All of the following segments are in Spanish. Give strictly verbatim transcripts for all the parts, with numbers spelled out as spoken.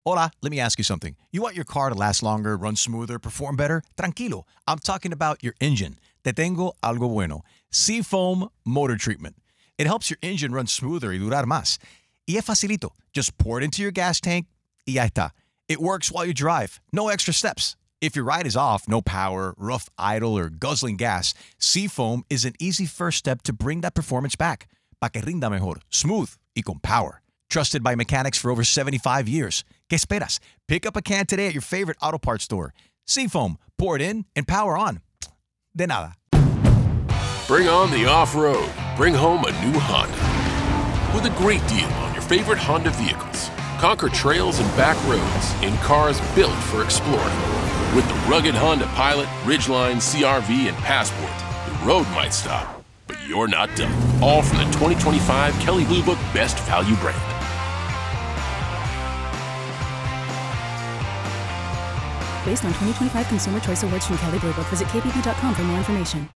Hola, let me ask you something. You want your car to last longer, run smoother, perform better? Tranquilo. I'm talking about your engine. Te tengo algo bueno. Seafoam Motor Treatment. It helps your engine run smoother y durar más. Y es facilito. Just pour it into your gas tank y ya está. It works while you drive. No extra steps. If your ride is off, no power, rough idle, or guzzling gas, Seafoam is an easy first step to bring that performance back. Pa' que rinda mejor, smooth y con power. Trusted by mechanics for over seventy-five years. ¿Qué esperas? Pick up a can today at your favorite auto parts store. Seafoam, pour it in and power on. De nada. Bring on the off-road. Bring home a new Honda. With a great deal on your favorite Honda vehicles. Conquer trails and back roads in cars built for exploring. With the rugged Honda Pilot, Ridgeline, C R V, and Passport, the road might stop, but you're not done. All from the twenty twenty-five Kelley Blue Book Best Value brand. Based on twenty twenty-five Consumer Choice Awards from Kelley Blue Book, visit k b b dot com for more information.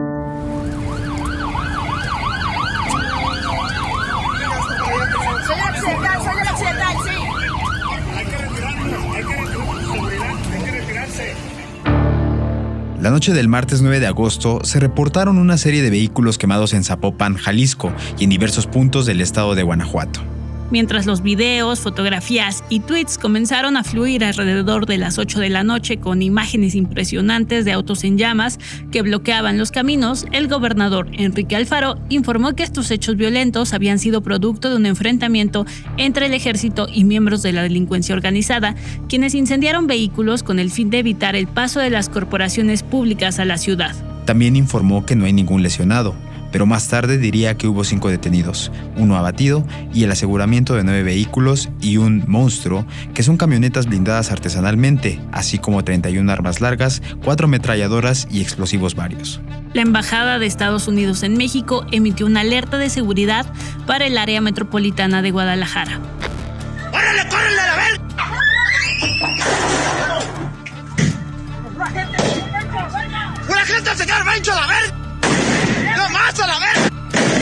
La noche del martes nueve de agosto se reportaron una serie de vehículos quemados en Zapopan, Jalisco, y en diversos puntos del estado de Guanajuato. Mientras los videos, fotografías y tweets comenzaron a fluir alrededor de las ocho de la noche con imágenes impresionantes de autos en llamas que bloqueaban los caminos, el gobernador Enrique Alfaro informó que estos hechos violentos habían sido producto de un enfrentamiento entre el ejército y miembros de la delincuencia organizada, quienes incendiaron vehículos con el fin de evitar el paso de las corporaciones públicas a la ciudad. También informó que no hay ningún lesionado, pero más tarde diría que hubo cinco detenidos, uno abatido y el aseguramiento de nueve vehículos y un monstruo, que son camionetas blindadas artesanalmente, así como treinta y una armas largas, cuatro ametralladoras y explosivos varios. La Embajada de Estados Unidos en México emitió una alerta de seguridad para el área metropolitana de Guadalajara. ¡Órale, córrele a la verga! ¡Una gente al señor Bencho a la verga! ¡No más a la verga!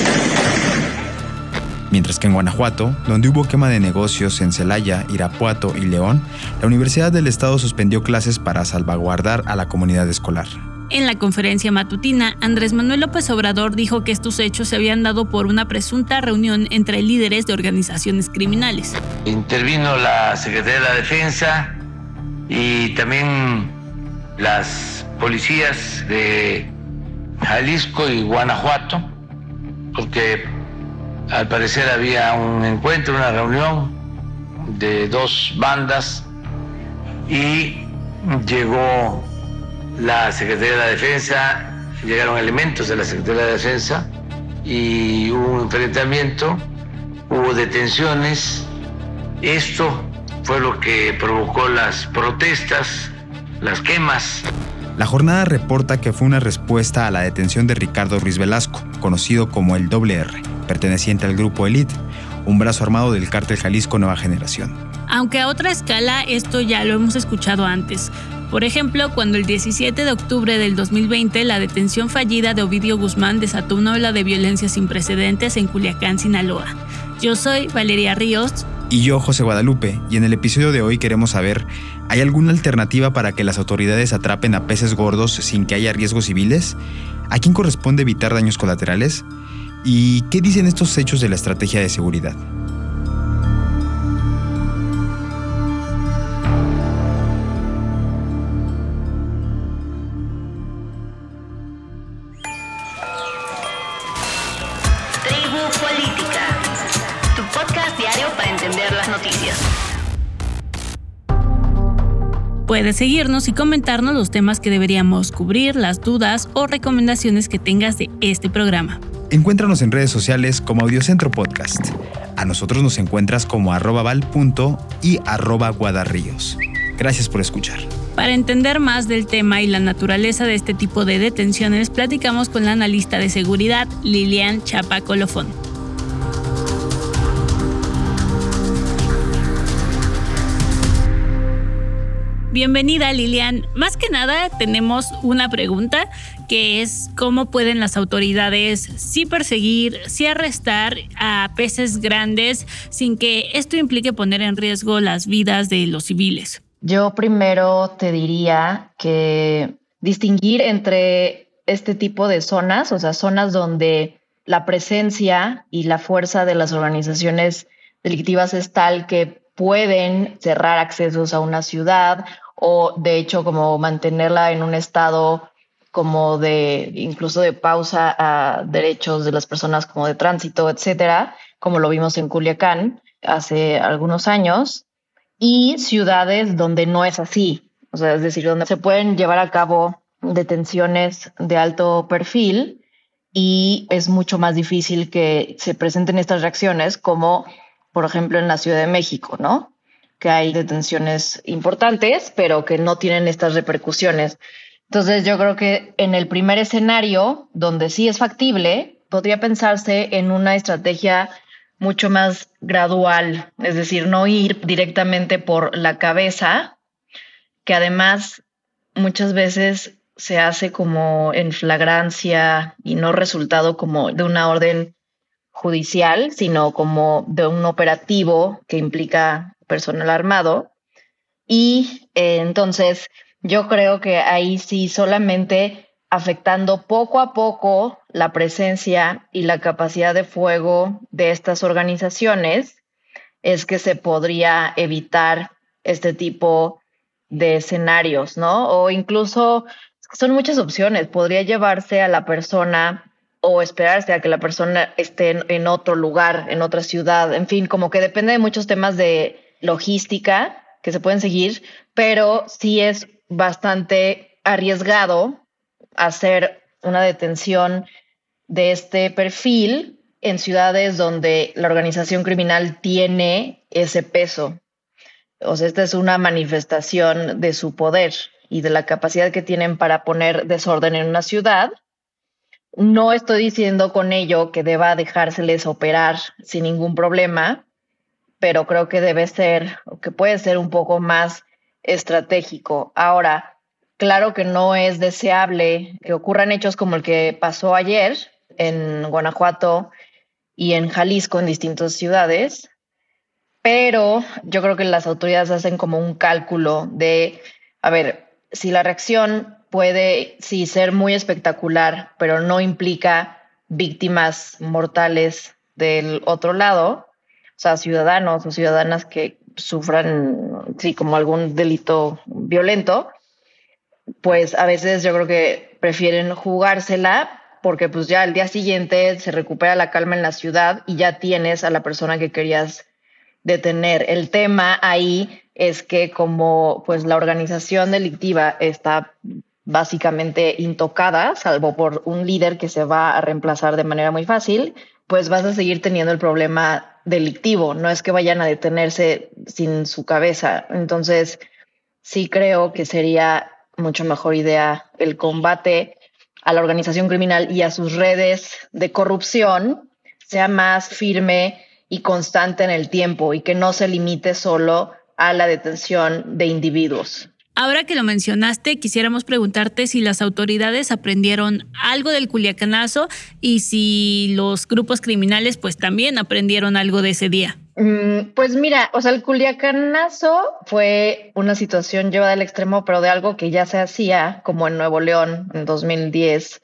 Mientras que en Guanajuato, donde hubo quema de negocios en Celaya, Irapuato y León, la Universidad del Estado suspendió clases para salvaguardar a la comunidad escolar. En la conferencia matutina, Andrés Manuel López Obrador dijo que estos hechos se habían dado por una presunta reunión entre líderes de organizaciones criminales. Intervino la Secretaría de la Defensa y también las policías de Jalisco y Guanajuato, porque al parecer había un encuentro, una reunión de dos bandas y llegó la Secretaría de la Defensa, llegaron elementos de la Secretaría de la Defensa y hubo un enfrentamiento, hubo detenciones. Esto fue lo que provocó las protestas, las quemas. La jornada reporta que fue una respuesta a la detención de Ricardo Ruiz Velasco, conocido como el Doble R, perteneciente al grupo Elite, un brazo armado del cártel Jalisco Nueva Generación. Aunque a otra escala, esto ya lo hemos escuchado antes. Por ejemplo, cuando el diecisiete de octubre del dos mil veinte la detención fallida de Ovidio Guzmán desató una ola de violencia sin precedentes en Culiacán, Sinaloa. Yo soy Valeria Ríos. Y yo, José Guadalupe, y en el episodio de hoy queremos saber, ¿hay alguna alternativa para que las autoridades atrapen a peces gordos sin que haya riesgos civiles? ¿A quién corresponde evitar daños colaterales? ¿Y qué dicen estos hechos de la estrategia de seguridad? Puedes seguirnos y comentarnos los temas que deberíamos cubrir, las dudas o recomendaciones que tengas de este programa. Encuéntranos en redes sociales como Audiocentro Podcast. A nosotros nos encuentras como arroba val punto y arroba guadarríos. Gracias por escuchar. Para entender más del tema y la naturaleza de este tipo de detenciones, platicamos con la analista de seguridad Lilian Chapa Colofón. Bienvenida, Lilian. Más que nada tenemos una pregunta que es cómo pueden las autoridades sí perseguir, sí arrestar a peces grandes sin que esto implique poner en riesgo las vidas de los civiles. Yo primero te diría que distinguir entre este tipo de zonas, o sea, zonas donde la presencia y la fuerza de las organizaciones delictivas es tal que pueden cerrar accesos a una ciudad o, de hecho, como mantenerla en un estado como de incluso de pausa a derechos de las personas como de tránsito, etcétera, como lo vimos en Culiacán hace algunos años, y ciudades donde no es así, o sea, es decir, donde se pueden llevar a cabo detenciones de alto perfil y es mucho más difícil que se presenten estas reacciones, como por ejemplo en la Ciudad de México, ¿no? Que hay detenciones importantes, pero que no tienen estas repercusiones. Entonces yo creo que en el primer escenario, donde sí es factible, podría pensarse en una estrategia mucho más gradual, es decir, no ir directamente por la cabeza, que además muchas veces se hace como en flagrancia y no resultado como de una orden judicial, sino como de un operativo que implica personal armado. Y eh, entonces yo creo que ahí sí solamente afectando poco a poco la presencia y la capacidad de fuego de estas organizaciones es que se podría evitar este tipo de escenarios, ¿no? O incluso son muchas opciones. Podría llevarse a la persona o esperarse a que la persona esté en, en otro lugar, en otra ciudad. En fin, como que depende de muchos temas de logística que se pueden seguir, pero sí es bastante arriesgado hacer una detención de este perfil en ciudades donde la organización criminal tiene ese peso. O sea, esta es una manifestación de su poder y de la capacidad que tienen para poner desorden en una ciudad. No estoy diciendo con ello que deba dejárseles operar sin ningún problema, pero creo que debe ser, o que puede ser un poco más estratégico. Ahora, claro que no es deseable que ocurran hechos como el que pasó ayer en Guanajuato y en Jalisco, en distintas ciudades, pero yo creo que las autoridades hacen como un cálculo de, a ver, si la reacción puede sí ser muy espectacular, pero no implica víctimas mortales del otro lado, o sea, ciudadanos o ciudadanas que sufran, sí, como algún delito violento, pues a veces yo creo que prefieren jugársela porque pues ya al día siguiente se recupera la calma en la ciudad y ya tienes a la persona que querías detener. El tema ahí es que como pues la organización delictiva está básicamente intocada, salvo por un líder que se va a reemplazar de manera muy fácil, pues vas a seguir teniendo el problema delictivo. No es que vayan a detenerse sin su cabeza. Entonces, sí creo que sería mucho mejor idea el combate a la organización criminal y a sus redes de corrupción sea más firme y constante en el tiempo y que no se limite solo a la detención de individuos. Ahora que lo mencionaste, quisiéramos preguntarte si las autoridades aprendieron algo del Culiacanazo y si los grupos criminales pues también aprendieron algo de ese día. Mm, pues mira, o sea, el Culiacanazo fue una situación llevada al extremo, pero de algo que ya se hacía, como en Nuevo León en dos mil diez,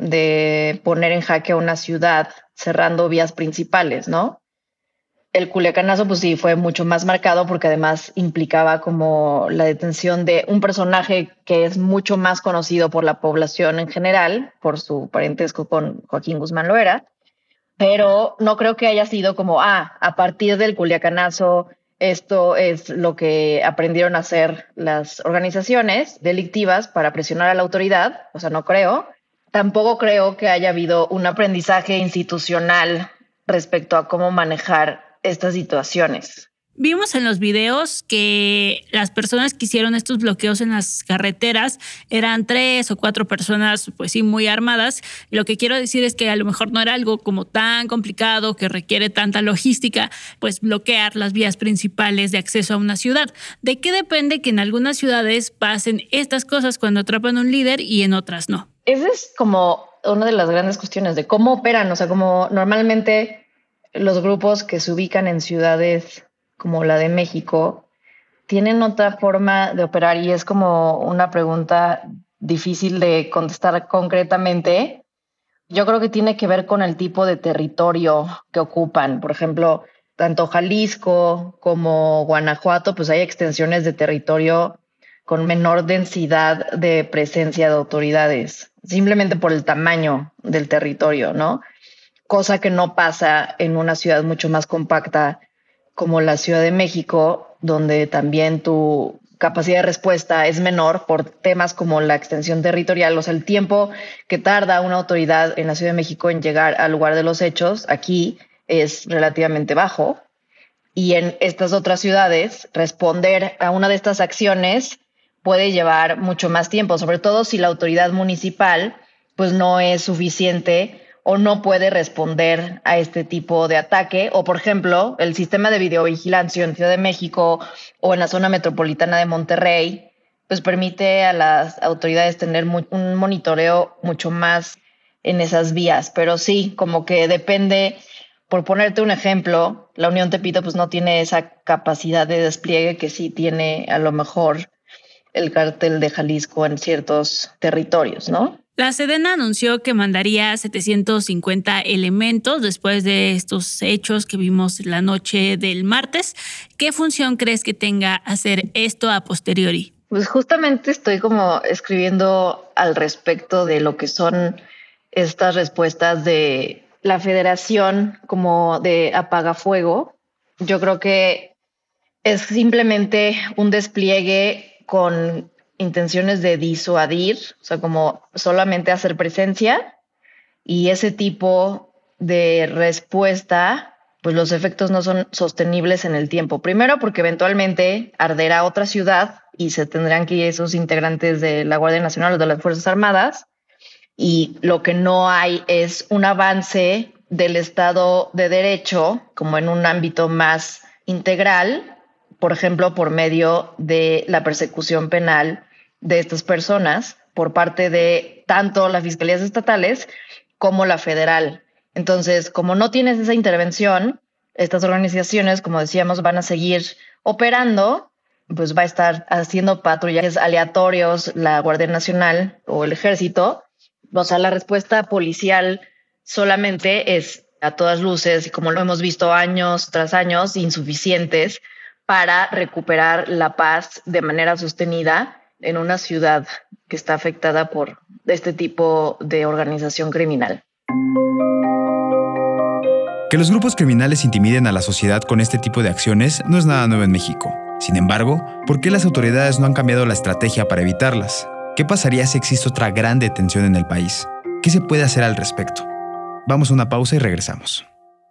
de poner en jaque a una ciudad cerrando vías principales, ¿no? El Culiacanazo, pues sí, fue mucho más marcado porque además implicaba como la detención de un personaje que es mucho más conocido por la población en general, por su parentesco con Joaquín Guzmán Loera, pero no creo que haya sido como, ah, a partir del Culiacanazo esto es lo que aprendieron a hacer las organizaciones delictivas para presionar a la autoridad, o sea, no creo. Tampoco creo que haya habido un aprendizaje institucional respecto a cómo manejar estas situaciones. Vimos en los videos que las personas que hicieron estos bloqueos en las carreteras eran tres o cuatro personas, pues sí, muy armadas. Y lo que quiero decir es que a lo mejor no era algo como tan complicado que requiere tanta logística, pues bloquear las vías principales de acceso a una ciudad. ¿De qué depende que en algunas ciudades pasen estas cosas cuando atrapan a un líder y en otras no? esa es como una de las grandes cuestiones de cómo operan. O sea, como normalmente los grupos que se ubican en ciudades como la de México tienen otra forma de operar y es como una pregunta difícil de contestar concretamente. Yo creo que tiene que ver con el tipo de territorio que ocupan. Por ejemplo, tanto Jalisco como Guanajuato, pues hay extensiones de territorio con menor densidad de presencia de autoridades, simplemente por el tamaño del territorio, ¿no? Cosa que no pasa en una ciudad mucho más compacta como la Ciudad de México, donde también tu capacidad de respuesta es menor por temas como la extensión territorial. O sea, el tiempo que tarda una autoridad en la Ciudad de México en llegar al lugar de los hechos, aquí es relativamente bajo. Y en estas otras ciudades, responder a una de estas acciones puede llevar mucho más tiempo, sobre todo si la autoridad municipal pues no es suficiente o no puede responder a este tipo de ataque. O, por ejemplo, el sistema de videovigilancia en Ciudad de México o en la zona metropolitana de Monterrey, pues permite a las autoridades tener mu- un monitoreo mucho más en esas vías. Pero sí, como que depende, por ponerte un ejemplo, la Unión Tepito pues no tiene esa capacidad de despliegue que sí tiene a lo mejor el cártel de Jalisco en ciertos territorios, ¿no? La Sedena anunció que mandaría setecientos cincuenta elementos después de estos hechos que vimos la noche del martes. ¿Qué función crees que tenga hacer esto a posteriori? Pues justamente estoy como escribiendo al respecto de lo que son estas respuestas de la Federación como de apagafuego. Yo creo que es simplemente un despliegue con intenciones de disuadir, o sea, como solamente hacer presencia, y ese tipo de respuesta, pues los efectos no son sostenibles en el tiempo. Primero, porque eventualmente arderá otra ciudad y se tendrán que ir esos integrantes de la Guardia Nacional o de las Fuerzas Armadas, y lo que no hay es un avance del Estado de Derecho, como en un ámbito más integral, por ejemplo, por medio de la persecución penal de estas personas por parte de tanto las fiscalías estatales como la federal. Entonces, como no tienes esa intervención, estas organizaciones, como decíamos, van a seguir operando, pues va a estar haciendo patrullajes aleatorios la Guardia Nacional o el Ejército. O sea, la respuesta policial solamente es a todas luces, y como lo hemos visto años tras años, insuficientes para recuperar la paz de manera sostenida en una ciudad que está afectada por este tipo de organización criminal. Que los grupos criminales intimiden a la sociedad con este tipo de acciones no es nada nuevo en México. Sin embargo, ¿por qué las autoridades no han cambiado la estrategia para evitarlas? ¿Qué pasaría si existe otra gran detención en el país? ¿Qué se puede hacer al respecto? Vamos a una pausa y regresamos.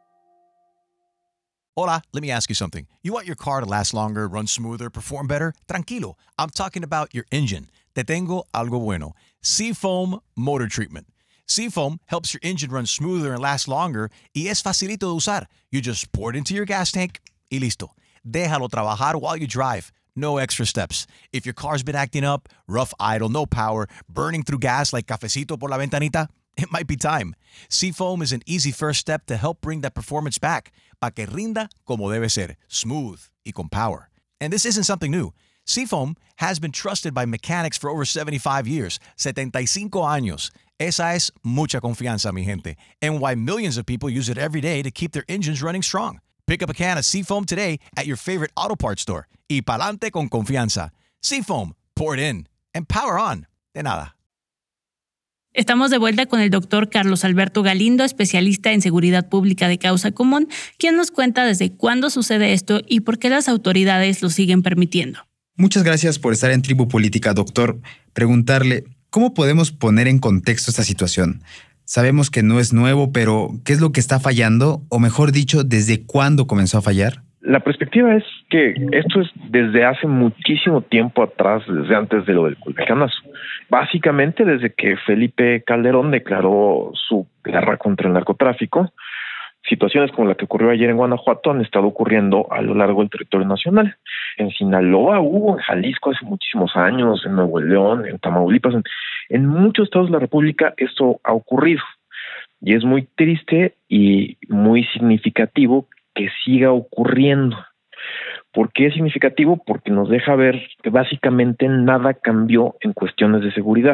Hola, let me ask you something. You want your car to last longer, run smoother, perform better? Tranquilo, I'm talking about your engine. Te tengo algo bueno. Seafoam Motor Treatment. Seafoam helps your engine run smoother and last longer y es facilito de usar. You just pour it into your gas tank y listo. Déjalo trabajar while you drive. No extra steps. If your car's been acting up, rough idle, no power, burning through gas like cafecito por la ventanita, it might be time. Seafoam is an easy first step to help bring that performance back, para que rinda como debe ser, smooth y con power. And this isn't something new. Seafoam has been trusted by mechanics for over seventy-five years, setenta y cinco años. Esa es mucha confianza, mi gente, and why millions of people use it every day to keep their engines running strong. Pick up a can of Seafoam today at your favorite auto parts store. Y pa'lante con confianza. Seafoam, pour it in, and power on. De nada. Estamos de vuelta con el doctor Carlos Alberto Galindo, especialista en seguridad pública de causa común, quien nos cuenta desde cuándo sucede esto y por qué las autoridades lo siguen permitiendo. Muchas gracias por estar en Tribu Política, doctor. Preguntarle, ¿cómo podemos poner en contexto esta situación? Sabemos que no es nuevo, pero ¿qué es lo que está fallando? O mejor dicho, ¿desde cuándo comenzó a fallar? La perspectiva es que esto es desde hace muchísimo tiempo atrás, desde antes de lo del Culiacanazo. Básicamente desde que Felipe Calderón declaró su guerra contra el narcotráfico, Situaciones como la que ocurrió ayer en Guanajuato han estado ocurriendo a lo largo del territorio nacional. En Sinaloa hubo, en Jalisco hace muchísimos años, en Nuevo León, en Tamaulipas, en, en muchos estados de la República esto ha ocurrido. Y es muy triste y muy significativo que siga ocurriendo. ¿Por qué es significativo? Porque nos deja ver que básicamente nada cambió en cuestiones de seguridad.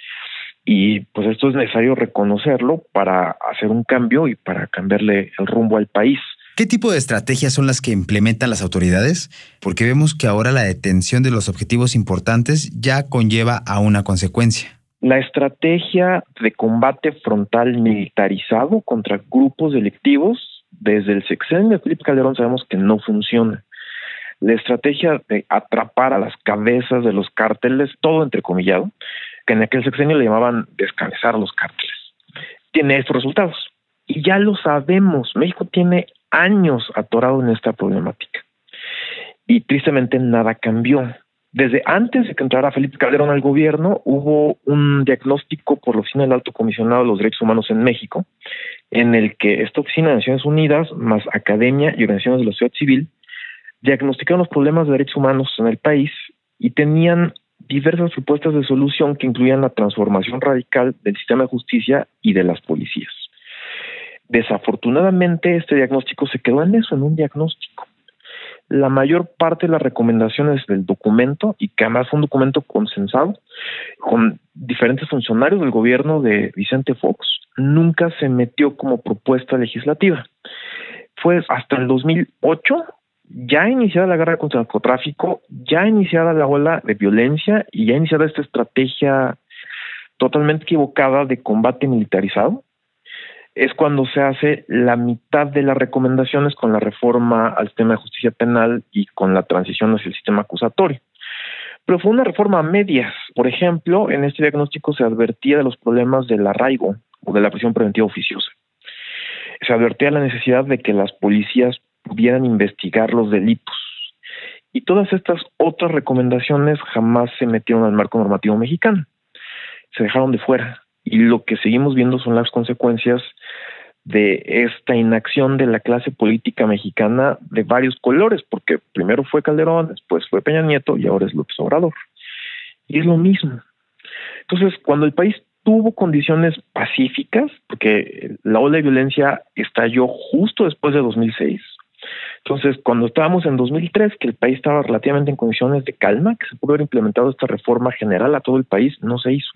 Y pues esto es necesario reconocerlo para hacer un cambio y para cambiarle el rumbo al país. ¿Qué tipo de estrategias son las que implementan las autoridades? Porque vemos que ahora la detención de los objetivos importantes ya conlleva a una consecuencia. La estrategia de combate frontal militarizado contra grupos delictivos, desde el sexenio de Felipe Calderón sabemos que no funciona. La estrategia de atrapar a las cabezas de los cárteles, todo entrecomillado, que en aquel sexenio le llamaban descabezar a los cárteles, tiene estos resultados. Y ya lo sabemos, México tiene años atorado en esta problemática. Y tristemente nada cambió. Desde antes de que entrara Felipe Calderón al gobierno, hubo un diagnóstico por la Oficina del Alto Comisionado de los Derechos Humanos en México, en el que esta Oficina de Naciones Unidas, más academia y organizaciones de la sociedad civil, diagnosticaron los problemas de derechos humanos en el país y tenían diversas propuestas de solución que incluían la transformación radical del sistema de justicia y de las policías. Desafortunadamente, este diagnóstico se quedó en eso, en un diagnóstico. La mayor parte de las recomendaciones del documento, y que además fue un documento consensado con diferentes funcionarios del gobierno de Vicente Fox, nunca se metió como propuesta legislativa. Fue hasta el dos mil ocho, ya iniciada la guerra contra el narcotráfico, ya iniciada la ola de violencia y ya iniciada esta estrategia totalmente equivocada de combate militarizado, es cuando se hace la mitad de las recomendaciones con la reforma al sistema de justicia penal y con la transición hacia el sistema acusatorio. Pero fue una reforma a medias. Por ejemplo, en este diagnóstico se advertía de los problemas del arraigo o de la prisión preventiva oficiosa. Se advertía la necesidad de que las policías pudieran investigar los delitos. Y todas estas otras recomendaciones jamás se metieron al marco normativo mexicano. Se dejaron de fuera. Y lo que seguimos viendo son las consecuencias de esta inacción de la clase política mexicana de varios colores, porque primero fue Calderón, después fue Peña Nieto y ahora es López Obrador. Y es lo mismo. Entonces, cuando el país tuvo condiciones pacíficas, porque la ola de violencia estalló justo después de dos mil seis, entonces cuando estábamos en dos mil tres, que el país estaba relativamente en condiciones de calma, que se pudo haber implementado esta reforma general a todo el país, no se hizo.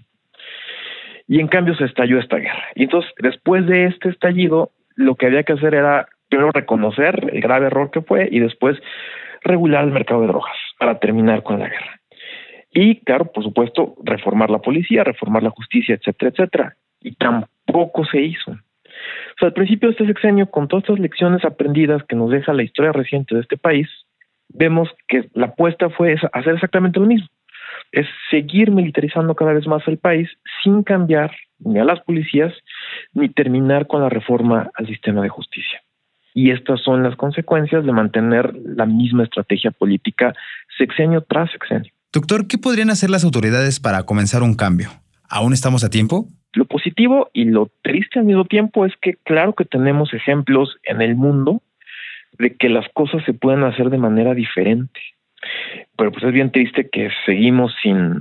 Y en cambio se estalló esta guerra. Y entonces, después de este estallido, lo que había que hacer era primero reconocer el grave error que fue y después regular el mercado de drogas para terminar con la guerra. Y, claro, por supuesto, reformar la policía, reformar la justicia, etcétera, etcétera. Y tampoco se hizo. O sea, al principio de este sexenio, con todas estas lecciones aprendidas que nos deja la historia reciente de este país, vemos que la apuesta fue hacer exactamente lo mismo. Es seguir militarizando cada vez más el país sin cambiar ni a las policías ni terminar con la reforma al sistema de justicia. Y estas son las consecuencias de mantener la misma estrategia política sexenio tras sexenio. Doctor, ¿qué podrían hacer las autoridades para comenzar un cambio? ¿Aún estamos a tiempo? Lo positivo y lo triste al mismo tiempo es que claro que tenemos ejemplos en el mundo de que las cosas se pueden hacer de manera diferente. Pero pues es bien triste que seguimos sin,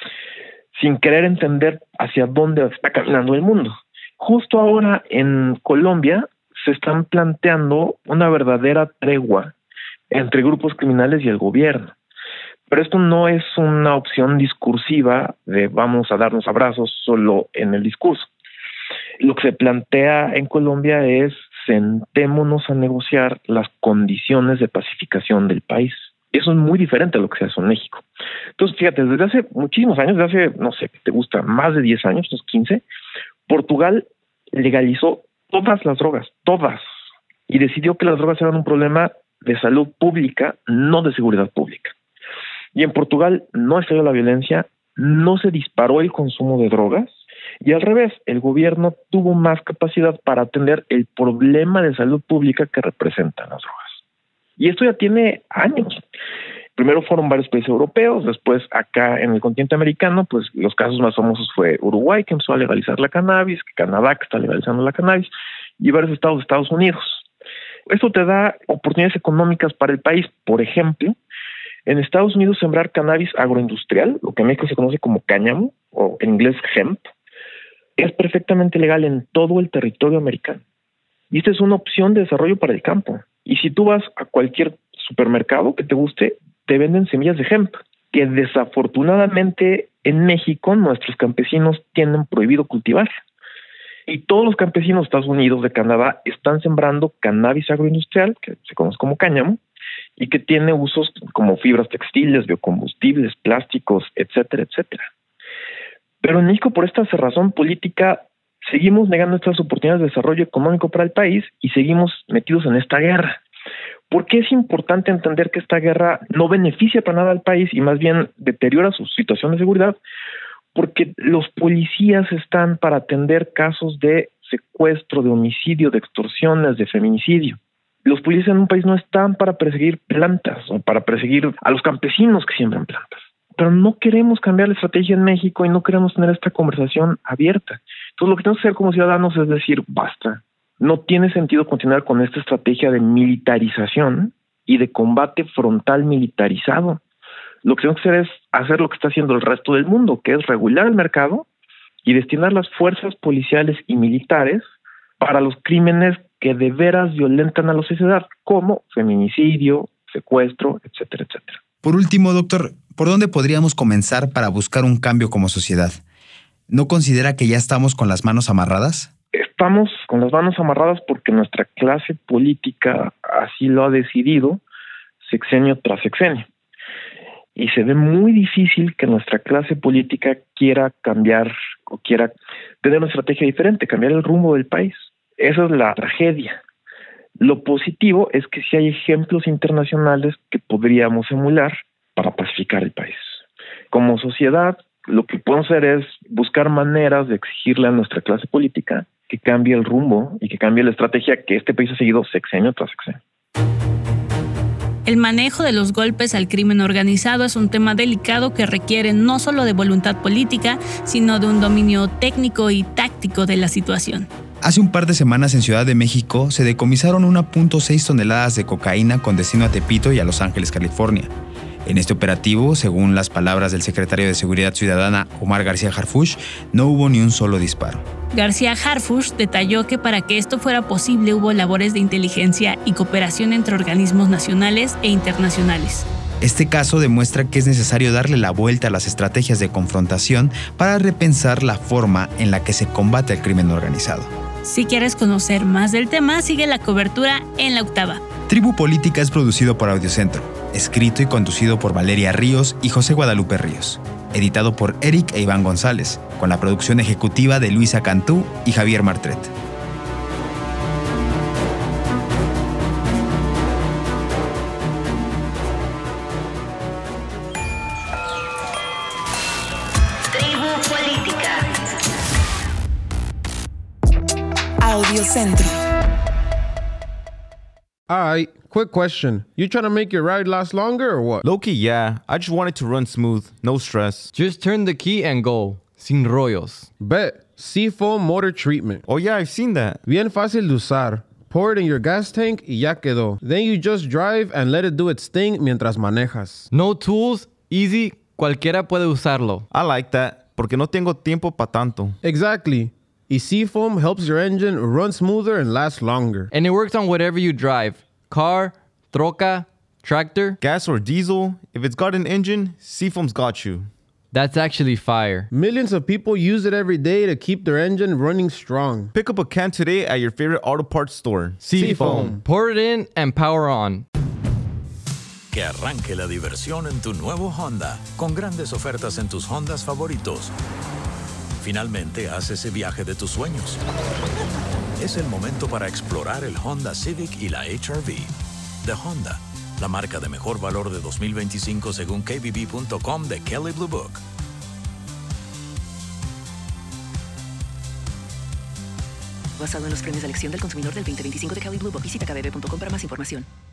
sin querer entender hacia dónde está caminando el mundo. Justo ahora en Colombia se están planteando una verdadera tregua entre grupos criminales y el gobierno. Pero esto no es una opción discursiva de vamos a darnos abrazos solo en el discurso. Lo que se plantea en Colombia es sentémonos a negociar las condiciones de pacificación del país. Eso es muy diferente a lo que se hace en México. Entonces, fíjate, desde hace muchísimos años, desde hace, no sé, ¿te gusta? Más de diez años, unos quince, Portugal legalizó todas las drogas, todas, y decidió que las drogas eran un problema de salud pública, no de seguridad pública. Y en Portugal no estalló la violencia, no se disparó el consumo de drogas, y al revés, el gobierno tuvo más capacidad para atender el problema de salud pública que representan las drogas. Y esto ya tiene años. Primero fueron varios países europeos, después acá en el continente americano, pues los casos más famosos fue Uruguay, que empezó a legalizar la cannabis, Canadá, que está legalizando la cannabis, y varios estados de Estados Unidos. Esto te da oportunidades económicas para el país. Por ejemplo, en Estados Unidos sembrar cannabis agroindustrial, lo que en México se conoce como cáñamo, o en inglés hemp, es perfectamente legal en todo el territorio americano. Y esta es una opción de desarrollo para el campo. Y si tú vas a cualquier supermercado que te guste, te venden semillas de hemp, que desafortunadamente en México nuestros campesinos tienen prohibido cultivar. Y todos los campesinos de Estados Unidos, de Canadá, están sembrando cannabis agroindustrial, que se conoce como cáñamo, y que tiene usos como fibras textiles, biocombustibles, plásticos, etcétera, etcétera. Pero en México, por esta cerrazón política, seguimos negando estas oportunidades de desarrollo económico para el país y seguimos metidos en esta guerra. ¿Por qué es importante entender que esta guerra no beneficia para nada al país y más bien deteriora su situación de seguridad? Porque los policías están para atender casos de secuestro, de homicidio, de extorsiones, de feminicidio. Los policías en un país no están para perseguir plantas o para perseguir a los campesinos que siembran plantas. Pero no queremos cambiar la estrategia en México y no queremos tener esta conversación abierta. Entonces lo que tenemos que hacer como ciudadanos es decir, basta. No tiene sentido continuar con esta estrategia de militarización y de combate frontal militarizado. Lo que tenemos que hacer es hacer lo que está haciendo el resto del mundo, que es regular el mercado y destinar las fuerzas policiales y militares para los crímenes que de veras violentan a la sociedad, como feminicidio, secuestro, etcétera, etcétera. Por último, doctor, ¿por dónde podríamos comenzar para buscar un cambio como sociedad? ¿No considera que ya estamos con las manos amarradas? Estamos con las manos amarradas porque nuestra clase política así lo ha decidido sexenio tras sexenio. Y se ve muy difícil que nuestra clase política quiera cambiar o quiera tener una estrategia diferente, cambiar el rumbo del país. Esa es la tragedia. Lo positivo es que sí hay ejemplos internacionales que podríamos emular para pacificar el país. Como sociedad, lo que podemos hacer es buscar maneras de exigirle a nuestra clase política que cambie el rumbo y que cambie la estrategia que este país ha seguido sexenio tras sexenio. El manejo de los golpes al crimen organizado es un tema delicado que requiere no solo de voluntad política, sino de un dominio técnico y táctico de la situación. Hace un par de semanas en Ciudad de México se decomisaron una punto seis toneladas de cocaína con destino a Tepito y a Los Ángeles, California. En este operativo, según las palabras del secretario de Seguridad Ciudadana, Omar García Harfuch, no hubo ni un solo disparo. García Harfuch detalló que para que esto fuera posible hubo labores de inteligencia y cooperación entre organismos nacionales e internacionales. Este caso demuestra que es necesario darle la vuelta a las estrategias de confrontación para repensar la forma en la que se combate el crimen organizado. Si quieres conocer más del tema, sigue la cobertura en La Octava. Tribu Política es producido por Audiocentro, escrito y conducido por Valeria Ríos y José Guadalupe Ríos, editado por Eric e Iván González, con la producción ejecutiva de Luisa Cantú y Javier Martret. Audiocentro. Alright, quick question. You trying to make your ride last longer or what? Low-key, yeah. I just want it to run smooth, no stress. Just turn the key and go. Sin rollos. Bet. Seafoam Motor Treatment. Oh yeah, I've seen that. Bien fácil de usar. Pour it in your gas tank y ya quedó. Then you just drive and let it do its thing mientras manejas. No tools, easy, cualquiera puede usarlo. I like that, porque no tengo tiempo pa' tanto. Exactly. Y Seafoam helps your engine run smoother and last longer. And it works on whatever you drive. Car, troca, tractor. Gas or diesel, if it's got an engine, Seafoam's got you. That's actually fire. Millions of people use it every day to keep their engine running strong. Pick up a can today at your favorite auto parts store. Seafoam. Pour it in and power on. Que arranque la diversión en tu nuevo Honda, con grandes ofertas en tus Hondas favoritos. Finalmente, haz ese viaje de tus sueños. Es el momento para explorar el Honda Civic y la H R V. De Honda, la marca de mejor valor de dos mil veinticinco según K B B punto com de Kelley Blue Book. Basado en los premios de elección del consumidor del veinte veinticinco de Kelley Blue Book. Visita K B B punto com para más información.